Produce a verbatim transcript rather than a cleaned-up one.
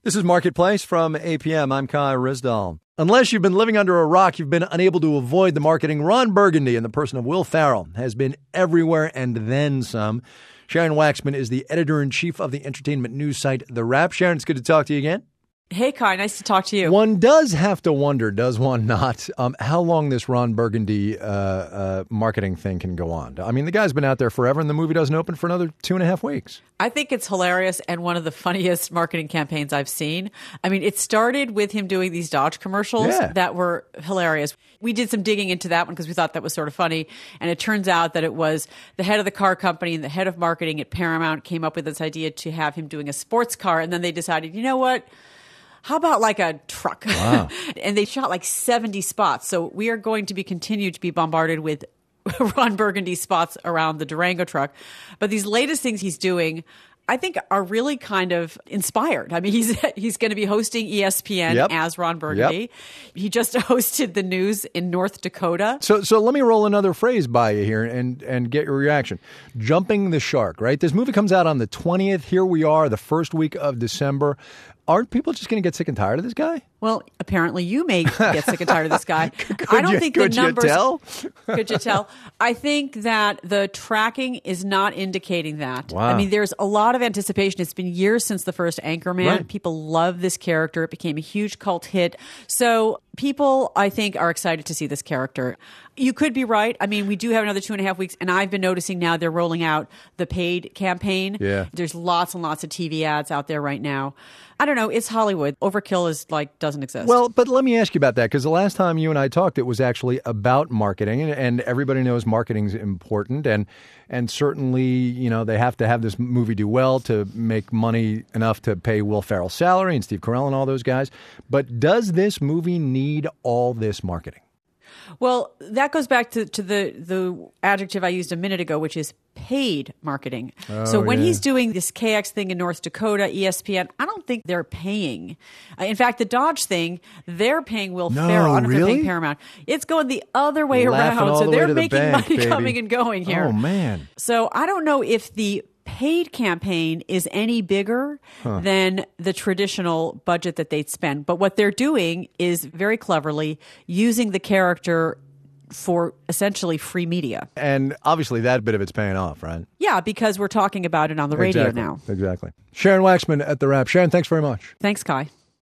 This is Marketplace from A P M. I'm Kai Ryssdal. Unless you've been living under a rock, you've been unable to avoid the marketing. Ron Burgundy, in the person of Will Ferrell, has been everywhere and then some. Sharon Waxman is the editor-in-chief of the entertainment news site The Wrap. Sharon, it's good to talk to you again. Hey, Kai. Nice to talk to you. One does have to wonder, does one not, um, how long this Ron Burgundy uh, uh, marketing thing can go on. I mean, the guy's been out there forever, and the movie doesn't open for another two and a half weeks. I think it's hilarious and one of the funniest marketing campaigns I've seen. I mean, it started with him doing these Dodge commercials Yeah. that were hilarious. We did some digging into that one because we thought that was sort of funny. And it turns out that it was the head of the car company and the head of marketing at Paramount came up with this idea to have him doing a sports car. And then they decided, you know what? How about like a truck? Wow. And they shot like seventy spots. So we are going to be continued to be bombarded with Ron Burgundy spots around the Durango truck. But these latest things he's doing, I think, are really kind of inspired. I mean, he's he's going to be hosting E S P N Yep. as Ron Burgundy. Yep. He just hosted the news in North Dakota. So so let me roll another phrase by you here and, and get your reaction. Jumping the shark, right? This movie comes out on the twentieth. Here we are, the first week of December. Aren't people just going to get sick and tired of this guy? Well, apparently you may get sick and tired of this guy. Could I don't you, think could the numbers. you tell? Could you tell? I think that the tracking is not indicating that. Wow. I mean, there's a lot of anticipation. It's been years since the first Anchorman. Right. People love this character. It became a huge cult hit. So people, I think, are excited to see this character. You could be right. I mean, we do have another two and a half weeks, and I've been noticing now they're rolling out the paid campaign. Yeah. There's lots and lots of T V ads out there right now. I don't know. It's Hollywood. Overkill is like doesn't exist. Well, but let me ask you about that, because the last time you and I talked, it was actually about marketing, and, and everybody knows marketing's important, and and certainly, you know, they have to have this movie do well to make money enough to pay Will Ferrell's salary and Steve Carell and all those guys. But does this movie need all this marketing? Well, that goes back to, to the, the adjective I used a minute ago, which is paid marketing. Oh, so when yeah. he's doing this K X thing in North Dakota, E S P N, I don't think they're paying. Uh, in fact, the Dodge thing, they're paying Will No, Ferrell. I don't know if they're really? paying Paramount. It's going the other way Laughing around. all So the way they're to the making bank, money baby. coming and going here. Oh, man. So I don't know if the paid campaign is any bigger Huh. than the traditional budget that they'd spend. But what they're doing is very cleverly using the character for essentially free media. And obviously that bit of it's paying off, right? Yeah, because we're talking about it on the radio Exactly. now. Exactly. Sharon Waxman at The Wrap. Sharon, thanks very much. Thanks, Kai.